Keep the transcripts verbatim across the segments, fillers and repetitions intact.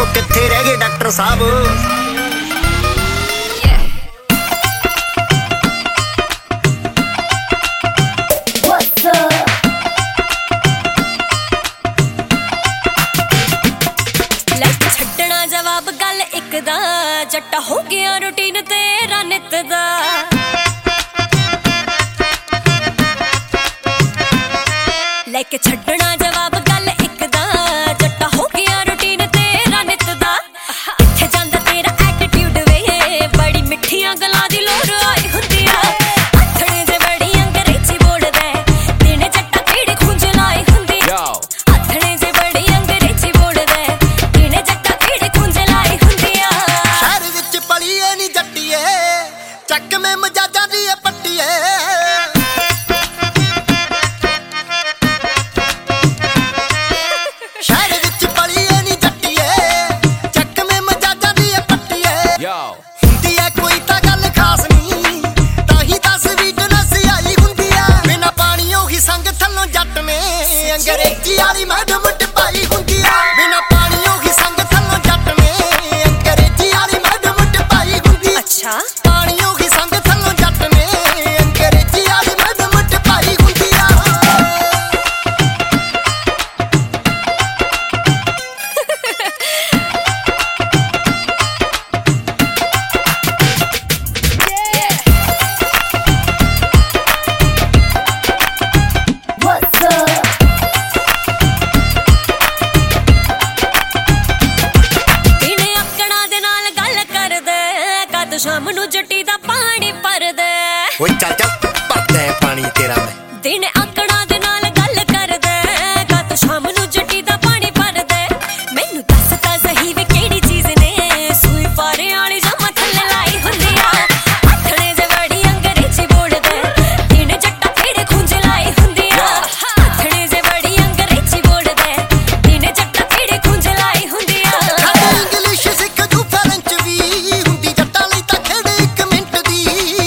कित्थे रह गए डॉक्टर साहब? छड्डना जवाब गल इक दा, जट्टा हो गया रूटीन तेरा नित दा। लेके छड्डना जवाब गल इक दा, जट्टा हो गया रूटीन तेरा नित दा। कित्थे जांदा तेरा एटीट्यूड वे, बड़ी मिठियां गल्लां दी लोड़ आई हुंदी आ। आथणे जे बड़ी अंग्रेजी बोलदा, दिन जट्टा केड़े खुंज लाई हुंदी आ। आथणे जे बड़ी अंग्रेजी बोलदा, दिन जट्टा केड़े खुंज लाई हुंदी आ। शहर विच पलीए नी जट्टीए, चक में मजाजां दी पट्टीए। अंग्रेजी वाली मैडम टपाई हुंदी आ, बिना पानियों ही संग थल्लों जट में। अंग्रेजी वाली मैडम टपाई हुंदी आ, अच्छा पानियों ही संग थल्लों जट में। अंग्रेजी वाली मैडम टपाई हुंदी आ। शाम नू जट्टी दा पानी भरदे, ओए चल चल भरदा है पानी तेरा मैं। दिन आकड़ा दे नाल गल करदे, कद शाम नू जट्टी दा पानी भरदे। मैनू दस ता सही वे केड़ी चीज ने, सूई फारे वाली जामा थल्ले लाई हुंदी आ। आथणे जे बड़ी अंग्रेजी बोलदे, दिन जट्टा केड़े खुंज लाई हुंदी आ। आथणे जे बड़ी अंग्रेजी बोलदे, दिन जट्टा केड़े खुंज लाई हुंदी आ। इंग्लिश सिख जू फ्रेंच भी हुंदी जट्टा लई तां खेड़े इक मिंट दी।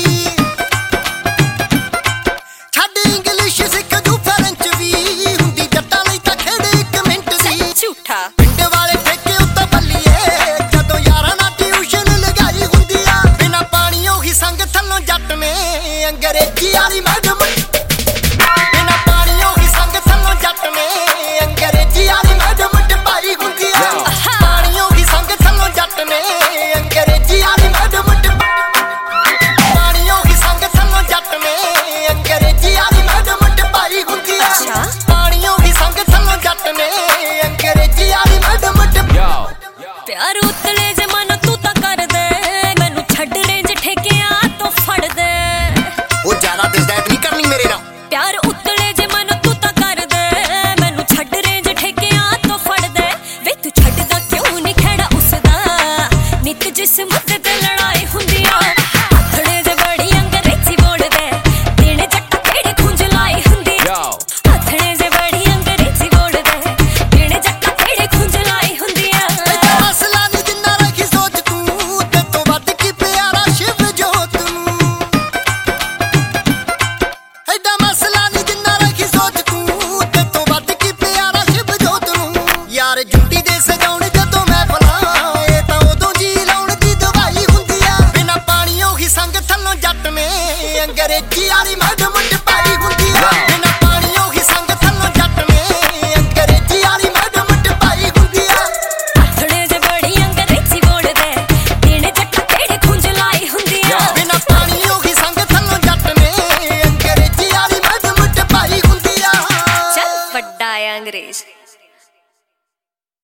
छड्ड इंग्लिश सिख जू फ्रेंच भी हुंदी जट्टा लई तां खेड़े इक मिंट दी। झूठा पिंड वाले ठेके उत्ते बल्लीए, जदों यारां नाल ट्यूशन लगाई हुंदी आ। बिना पानियों ही संग थल्लों जट में। अंग्रेजी वाली मैडम बिना पानियों ही संग थल्लों जट में। अंग्रेजी वाली मैडम टपाई हुंदी आ, पानियों ही संग थल्लों जट में। अंग्रेजी वाली मैडम पानियों ही संग थल्लों जट में। अंग्रेजी वाली मैडम टपाई हुंदी आ, अच्छा पानियों ही संग थल्लों जट में। अंग्रेजी वाली मैडम प्यार उतले जे मन तू ता कर दे, मैनू छड्ड रेंज ठेकियां तो फड़ दे। वो ज्यादा दिसदात नहीं करनी मेरे नाल। प्यार उतले जे मन तू ता कर दे, मैनू छड्ड रेंज ठेकियां तो फड़ दे। वे तू छड्डदा क्यों नहीं खेड़ा उसदा, नित जिस्म ते लड़ाई हुंदी आ। आथणे जे बड़ी अंग्रेजी बोलदे, दिन जट्टा केड़े खुंज लाई हुंदी आ। आथणे जे बड़ी अंग्रेजी बोलदे, दिन जट्टा केड़े खुंज लाई हुंदी आ। मसला नहीं जिन्ना रखी सोच तू, ते तो वध की प्यारा शिव जोत नू। एडा मसला नहीं जिन्ना रखी सोच तू, ते तो वध की प्यारा शिव जोत नू। यार जुंडी दे सजाउण जदों मैं फलां, ए तां उदों जी लाउण दी दवाई हुंदी आ। बिना पानियों ही संग थल्लों जट में। अंग्रेजी वाली मैडम टपाई हुंदी आ, बिना पानियों ही संग थल्लों जट में। अंग्रेजी वाली मैडम टपाई हुंदी आ। आथणे जे बड़ी अंग्रेजी बोलदे, दिन जट्टा केड़े खुंज लाई हुंदी आ। बिना पानियों ही संग थल्लों जट में। अंग्रेजी वाली मैडम टपाई हुंदी आ। चल वड्डा आ अंग्रेज।